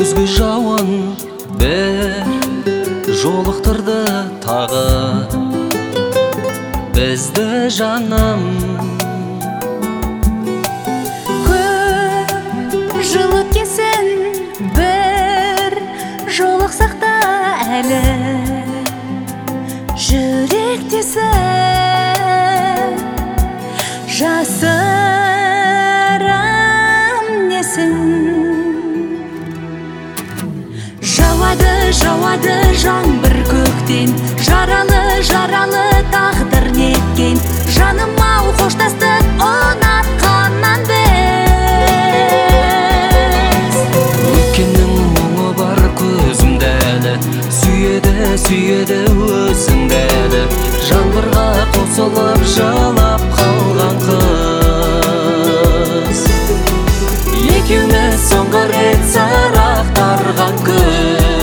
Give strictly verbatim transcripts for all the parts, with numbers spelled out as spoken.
күзгі жауын бір жолықтырды тағы бізді жаным. Көп жыл өткесін бір жолықсақ та әлі жүректесіп жасырам несін. Жауады, жауады жаңбыр көктен, жаралы, жаралы тағдыр неткен. Жаным ау, қоштастық ұнатқаннан біз. Өткеннің мұңы бар көзімді әлі, сүйеді, сүйеді өзіңді әлі. Жаңбырға қосылып жылап қалған қыз, екеуміз соңғы рет сарақтарған күз.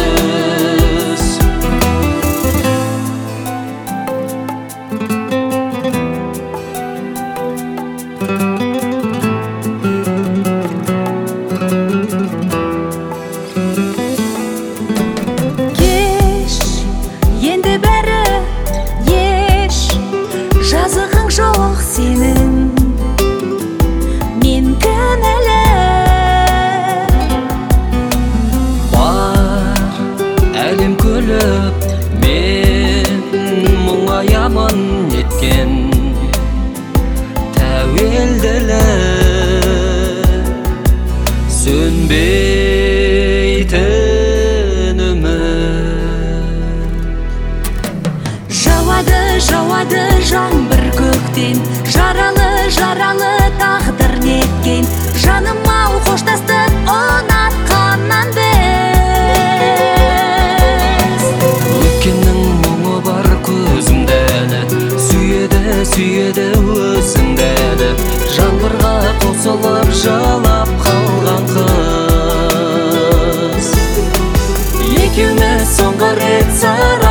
Кеш, енді бәрі еш жазығың жоқ сенің, мен кінәлі. Бар әлем күліп, мен мұңаямын неткен тәуелділік, сөнбейтін үміт. Жауады, жауады жаңбыр көктен, жаралы, жаралы тағдыр неткен. Жаным ау, қоштастық ұнатқаннан біз. Өткеннің мұңы бар көзімді әлі, сүйеді, сүйеді өзіңді әлі. Жаңбырға қосылып жылап қалған қыз, екеуміз соңғы рет сара